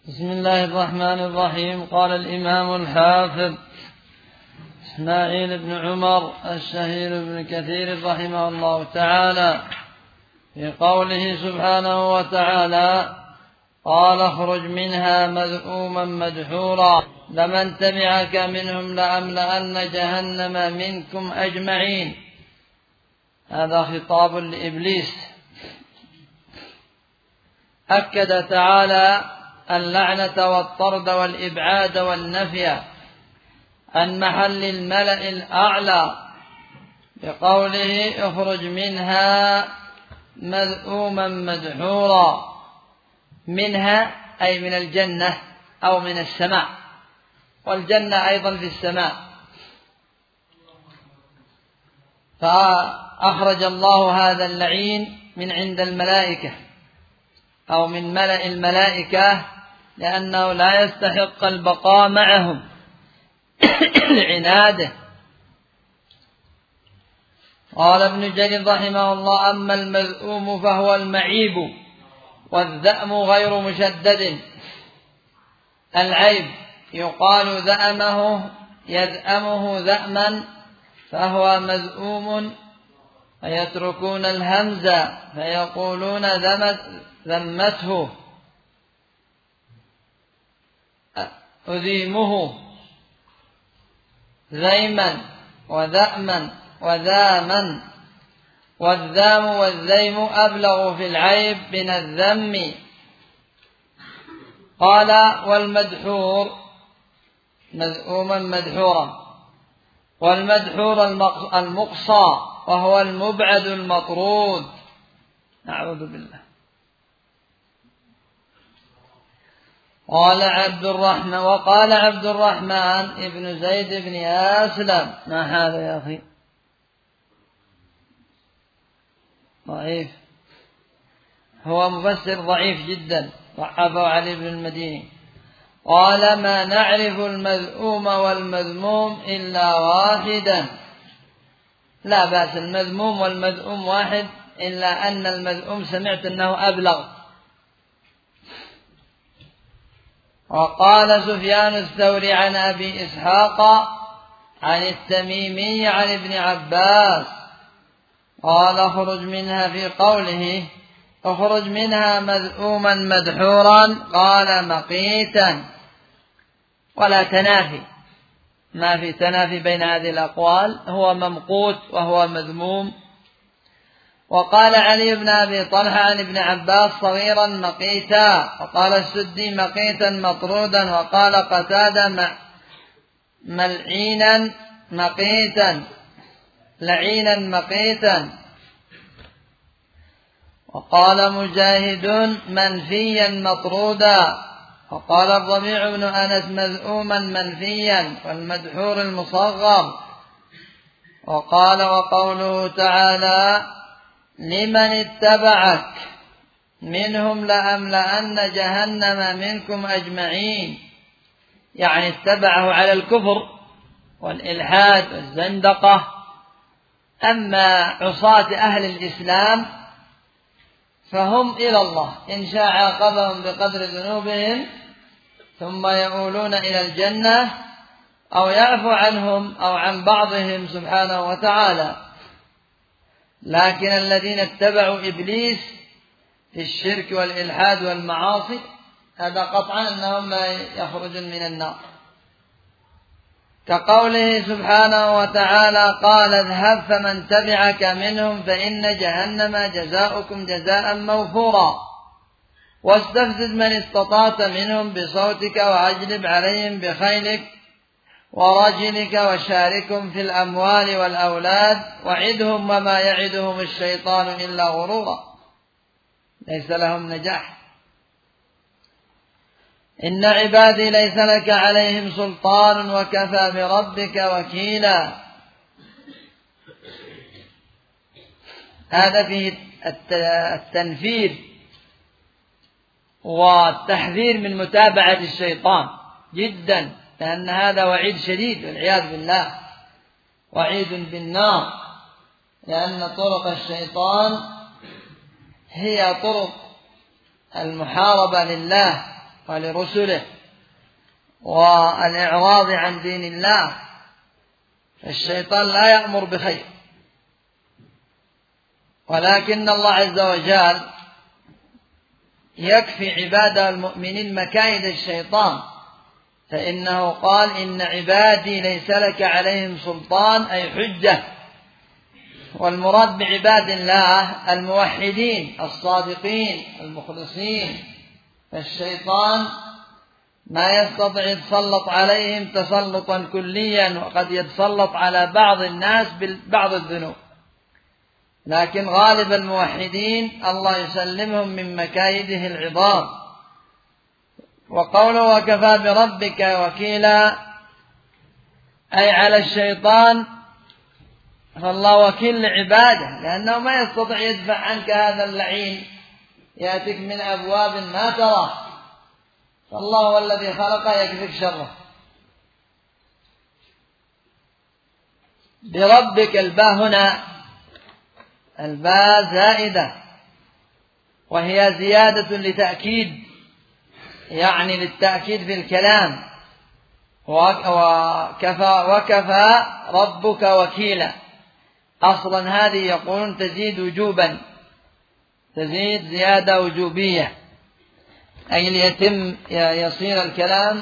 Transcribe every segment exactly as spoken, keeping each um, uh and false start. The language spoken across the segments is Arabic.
بسم الله الرحمن الرحيم. قال الإمام الحافظ إسماعيل بن عمر الشهير بن كثير رحمه الله تعالى في قوله سبحانه وتعالى: قال اخرج منها مذءوما مدحورا لمن تبعك منهم لأملأن جهنم منكم أجمعين. هذا خطاب لإبليس. أكد تعالى اللعنة والطرد والإبعاد والنفي عن محل الملأ الأعلى بقوله: اخرج منها مذءوما مدحورا. منها أي من الجنة أو من السماء، والجنة أيضا في السماء. فأخرج الله هذا اللعين من عند الملائكة أو من ملأ الملائكة لأنه لا يستحق البقاء معهم لعناده. قال ابن جرير رحمه الله: أما المذءوم فهو المعيب، والذأم غير مشدد. العيب يقال ذأمه يذأمه ذأما فهو مذءوم، فيتركون الهمزة فيقولون ذمته أذيمه ذيما وذأما وذاما. والذام والذيم أبلغ في العيب من الذم. قال: والمدحور مذءوما مدحورا، والمدحور المقصى وهو المبعد المطرود. أعوذ بالله. قال عبد الرحمن وقال عبد الرحمن ابن زيد بن أسلم: ما هذا يا أخي؟ ضعيف، هو مفسر ضعيف جدا، ضعفه علي بن المديني. قال: ما نعرف المذءوم والمذموم إلا واحدا. لا بأس، المذموم والمذءوم واحد، إلا أن المذءوم سمعت أنه أبلغ. وقال سفيان الثوري عن أبي إسحاق عن التميمي عن ابن عباس قال: اخرج منها، في قوله اخرج منها مذءوما مدحورا، قال مقيتا، ولا تنافي، ما في تنافي بين هذه الأقوال، هو ممقوت وهو مذموم. وقال علي بن أبي طلحة عن ابن عباس: صغيرا مقيتا. وقال السدي: مقيتا مطرودا. وقال قتادة: ملعينا مقيتا، لعينا مقيتا. وقال مجاهد: منفيا مطرودا. وقال الربيع بن أنس: مذءوما منفيا، والمدحور المصغر. وقال: وقوله تعالى: لمن اتبعك منهم لأملأن جهنم منكم أجمعين، يعني اتبعه على الكفر والإلحاد والزندقة. أما عصاة أهل الإسلام فهم إلى الله، إن شاء عاقبهم بقدر ذنوبهم ثم يؤولون إلى الجنة، أو يعفو عنهم أو عن بعضهم سبحانه وتعالى. لكن الذين اتبعوا إبليس في الشرك والإلحاد والمعاصي، هذا قطعا أنهم لا يخرجون من النار، كقوله سبحانه وتعالى: قال اذهب فمن تبعك منهم فإن جهنم جزاؤكم جزاء موفورا، واستفزز من استطعت منهم بصوتك وأجلب عليهم بخيلك ورجلك وشاركهم في الأموال والأولاد وعدهم وما يعدهم الشيطان إلا غرورا، ليس لهم نجاح. إن عبادي ليس لك عليهم سلطان وكفى بربك وكيلا. هذا فيه التنفير والتحذير من متابعة الشيطان جدا، لأن هذا وعيد شديد والعياذ بالله، وعيد بالنار، لأن طرق الشيطان هي طرق المحاربة لله ولرسله والإعراض عن دين الله، الشيطان لا يأمر بخير، ولكن الله عز وجل يكفي عباده المؤمنين مكايد الشيطان، فإنه قال إن عبادي ليس لك عليهم سلطان، أي حجة. والمراد بعباد الله الموحدين الصادقين المخلصين، فالشيطان ما يستطيع يتسلط عليهم تسلطا كليا، وقد يتسلط على بعض الناس ببعض الذنوب، لكن غالب الموحدين الله يسلمهم من مكايده العظام. وقوله وكفى بربك وكيلا، أي على الشيطان فالله وكيل لعباده، لأنه ما يستطيع يدفع عنك هذا اللعين يأتيك من أبواب ما تراه، فالله هو الذي خلقه يكفيك شره. بربك، الباء هنا الباء زائدة، وهي زيادة لتأكيد، يعني للتأكيد في الكلام. وكفى, وكفى ربك وكيلا، أصلا هذه يقولون تزيد وجوبا، تزيد زيادة وجوبية، أي ليتم يصير الكلام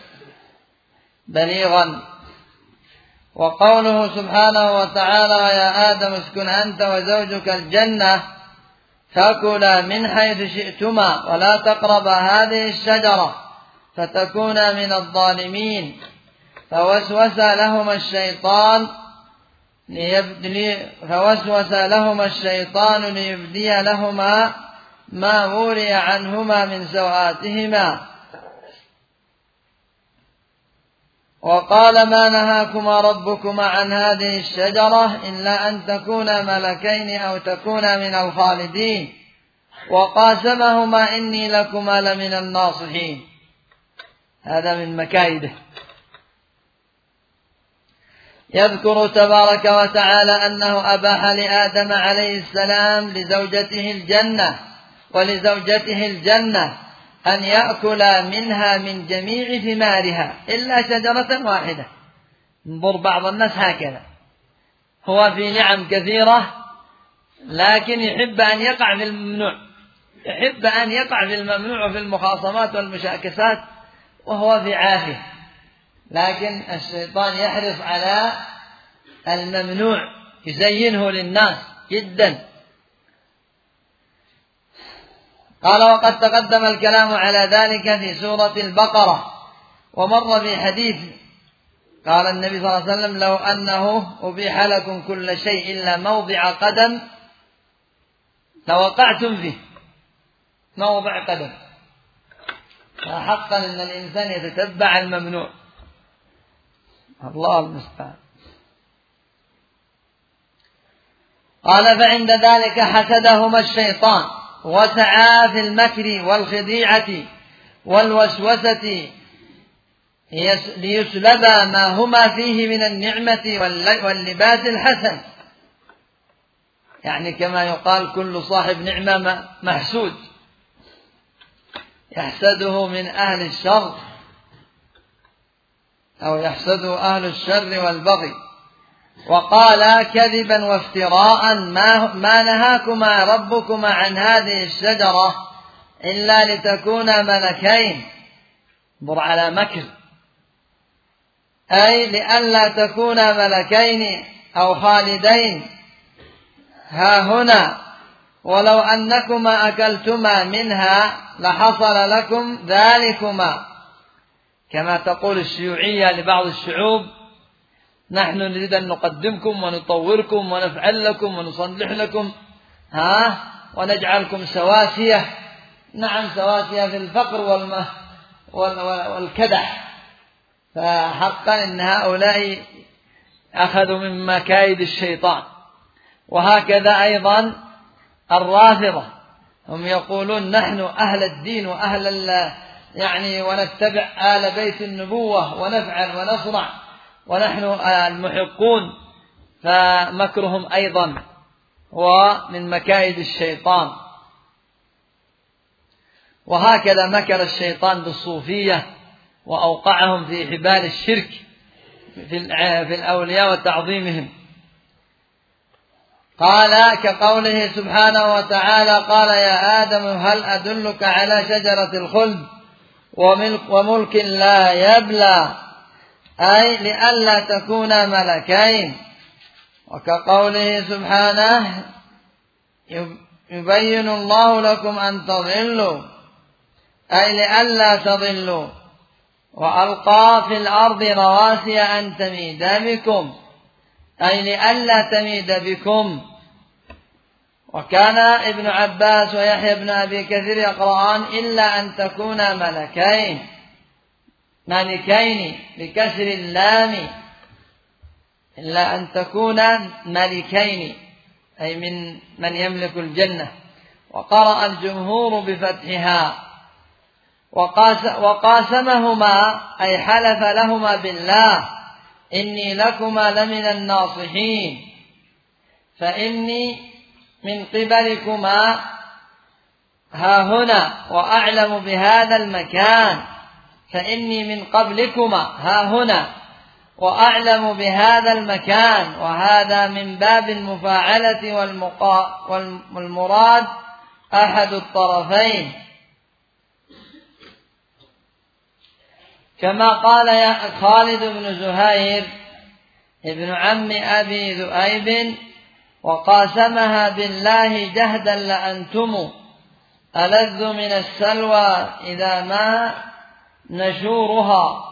بليغا. وقوله سبحانه وتعالى يا آدم اسكن أنت وزوجك الجنة فكلا من حيث شئتما ولا تقربا هذه الشجرة فتكونا من الظالمين. فوسوس لهما الشيطان ليبدي فوسوس لهما الشيطان ليبدي لهما ما وري عنهما من سوآتهما. وقال ما نهاكما ربكما عن هذه الشجرة إلا أن تكونا ملكين أو تكونا من الخالدين. وقاسمهما إني لكما لمن الناصحين. هذا من مكايده. يذكر تبارك وتعالى أنه أباح لآدم عليه السلام لزوجته الجنة ولزوجته الجنة أن يأكل منها من جميع ثمارها إلا شجرة واحدة. انظر بعض الناس هكذا، هو في نعم كثيرة لكن يحب أن يقع في الممنوع، يحب أن يقع في الممنوع وفي المخاصمات والمشاكسات وهو في عافية، لكن الشيطان يحرص على الممنوع، يزينه للناس جدا. قال وقد تقدم الكلام على ذلك في سورة البقرة، ومر في حديث قال النبي صلى الله عليه وسلم لو أنه أبيح لكم كل شيء إلا موضع قدم لوقعتم فيه. موضع قدم، فحقا أن الإنسان يتتبع الممنوع. الله المستعان. قال فعند ذلك حسدهما الشيطان وسعى في المكر والخديعة والوسوسة ليسلبا ما هما فيه من النعمة واللباس الحسن، يعني كما يقال كل صاحب نعمة محسود، يحسده من أهل الشر أو يحسده أهل الشر والبغي. وقال كذبا وافتراء ما, ما نهاكما ربكما عن هذه الشجرة إلا لتكونا ملكين. انظر على مكر، أي لئلا تكونا ملكين أو خالدين ها هنا، ولو أنكما أكلتما منها لحصل لكم ذلكما. كما تقول الشيوعية لبعض الشعوب نحن نريد أن نقدمكم ونطوركم ونفعل لكم ونصلح لكم ها ونجعلكم سواسية. نعم سواسية في الفقر والم... والكدح. فحقا إن هؤلاء أخذوا من مكايد الشيطان. وهكذا أيضا الرافضة هم يقولون نحن أهل الدين وأهل يعني ونتبع آل بيت النبوة ونفعل ونصنع ونحن المحقون، فمكرهم أيضا هو من مكايد الشيطان. وهكذا مكر الشيطان بالصوفية وأوقعهم في حبال الشرك في الأولياء وتعظيمهم. قال كقوله سبحانه وتعالى قال يا آدم هل أدلك على شجرة الخلد وملك لا يبلى، أي لئلا تكون ملكين. وكقوله سبحانه يبين الله لكم أن تضلوا، أي لئلا تضلوا، وألقى في الأرض رواسي أن تميد بكم، أي لئلا تميد بكم. وكان ابن عباس ويحيى بن أبي كثير يقرآن إلا أن تكون ملكين ملكين بكسر اللام، إلا أن تكون ملكين أي من من يملك الجنة. وقرأ الجمهور بفتحها. وقاس وقاسمهما أي حلف لهما بالله إني لكما لمن الناصحين، فإني من قبلكما ها هنا وأعلم بهذا المكان، فإني من قبلكما ها هنا وأعلم بهذا المكان. وهذا من باب المفاعلة والمراد أحد الطرفين، كما قال يا خالد بن زهير ابن عم أبي ذؤيب وقاسمها بالله جهدا لأنتم ألذ من السلوى إذا ما نشورها،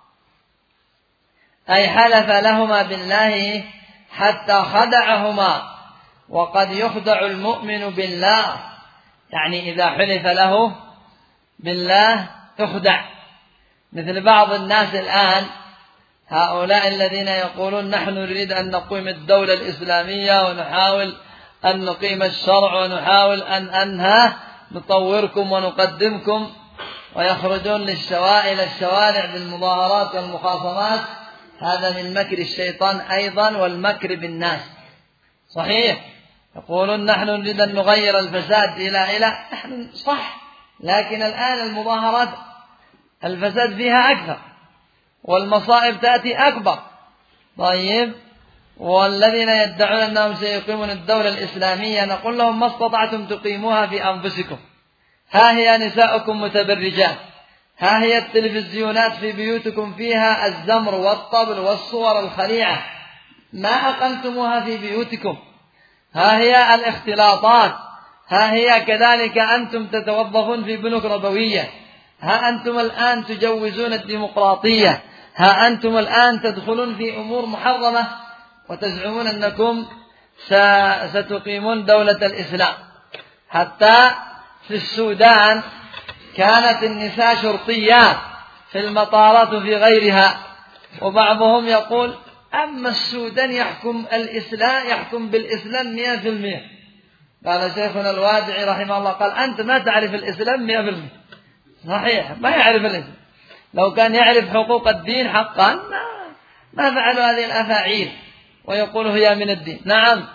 أي حلف لهما بالله حتى خدعهما. وقد يخدع المؤمن بالله، يعني إذا حلف له بالله يخدع، مثل بعض الناس الآن هؤلاء الذين يقولون نحن نريد أن نقيم الدولة الإسلامية ونحاول أن نقيم الشرع ونحاول أن أنها نطوركم ونقدمكم، ويخرجون للشوارع إلى الشوارع بالمظاهرات والمخاصمات. هذا من مكر الشيطان أيضا والمكر بالناس. صحيح يقولون نحن نريد أن نغير الفساد إلى إلى نحن صح، لكن الآن المظاهرات الفساد فيها أكثر والمصائب تأتي أكبر. طيب، والذين يدعون أنهم سيقيمون الدولة الإسلامية نقول لهم ما استطعتم تقيموها في أنفسكم. ها هي نساؤكم متبرجات، ها هي التلفزيونات في بيوتكم فيها الزمر والطبل والصور الخليعة، ما أقمتموها في بيوتكم. ها هي الاختلاطات، ها هي كذلك أنتم تتوظفون في بنوك ربوية، ها أنتم الآن تجوزون الديمقراطية، ها أنتم الآن تدخلون في أمور محرمة وتزعمون أنكم ستقيمون دولة الإسلام. حتى في السودان كانت النساء شرطيات في المطارات وفي غيرها، وبعضهم يقول أما السودان يحكم الإسلام يحكم بالإسلام مئة في المئة. قال شيخنا الوادعي رحمه الله قال أنت ما تعرف الإسلام مئة في المئة. صحيح ما يعرف الإسلام، لو كان يعرف حقوق الدين حقا ما, ما فعلوا هذه الأفاعيل ويقول هي من الدين. نعم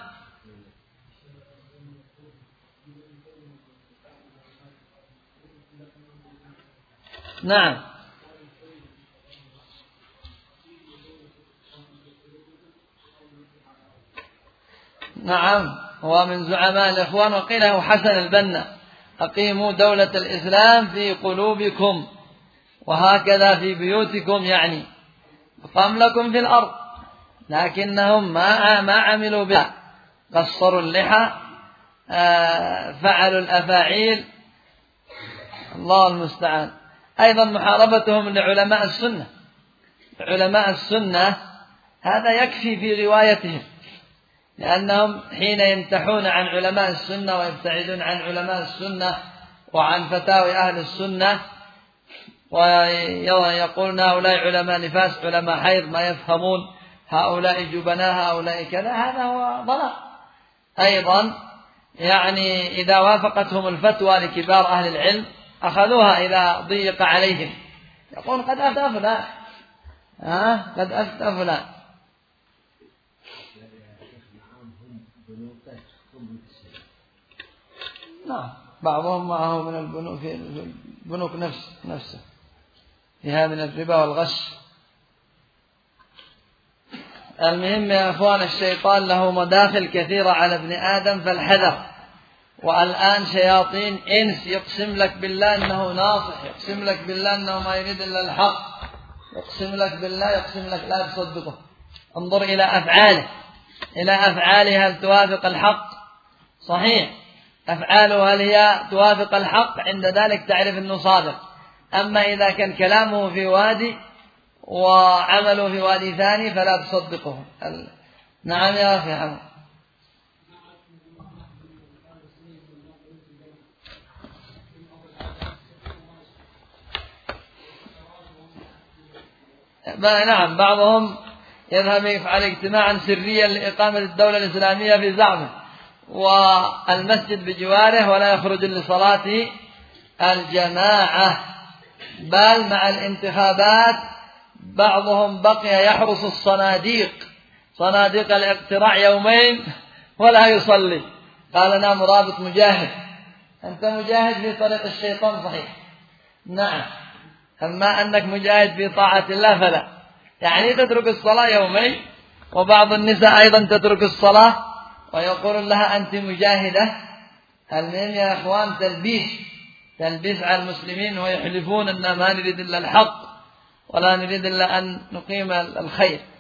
نعم نعم هو من زعماء الإخوان، وقيل له حسن البنا أقيموا دولة الإسلام في قلوبكم وهكذا في بيوتكم، يعني قام لكم في الأرض، لكنهم ما ما عملوا بها، قصروا اللحى، فعلوا الأفاعيل، الله المستعان. أيضا محاربتهم لعلماء السنة، علماء السنة هذا يكفي في روايتهم، لأنهم حين ينتحون عن علماء السنة ويبتعدون عن علماء السنة وعن فتاوي أهل السنة ويقولون هؤلاء علماء نفاس علماء حيض ما يفهمون، هؤلاء جبناء هؤلاء كذا، هذا هو ضلال. أيضا يعني إذا وافقتهم الفتوى لكبار أهل العلم أخذوها إذا ضيق عليهم، يقول قد أفتى فلان ها قد أفتى فلان. نعم بعضهم معه من البنوك في البنوك نفس نفسه فيها من الربا والغش. المهم يا أخوان الشيطان له مداخل كثيرة على ابن آدم فالحذر. والآن شياطين إنس يقسم لك بالله أنه ناصح، يقسم لك بالله أنه ما يريد إلا الحق، يقسم لك بالله، يقسم لك لا تصدقه. انظر إلى أفعاله، إلى أفعاله هل توافق الحق؟ صحيح أفعاله هل هي توافق الحق؟ عند ذلك تعرف أنه صادق. أما إذا كان كلامه في وادي وعمله في وادي ثاني فلا تصدقه. نعم يا أخي حمد. نعم بعضهم يذهب يفعل اجتماعا سريا لإقامة الدولة الإسلامية في زعمه والمسجد بجواره ولا يخرج لصلاة الجماعة، بل مع الانتخابات بعضهم بقي يحرس الصناديق، صناديق الاقتراع يومين ولا يصلي. قال أنا مرابط مجاهد. أنت مجاهد في طريق الشيطان صحيح، نعم، أما أنك مجاهد في طاعة الله فلا. يعني تترك الصلاة يومين، وبعض النساء أيضا تترك الصلاة ويقول لها أنت مجاهدة. المهم يا أخوان تلبيس تلبيس على المسلمين ويحلفون أن ما نريد إلا الحق ولا نريد إلا أن نقيم الخير.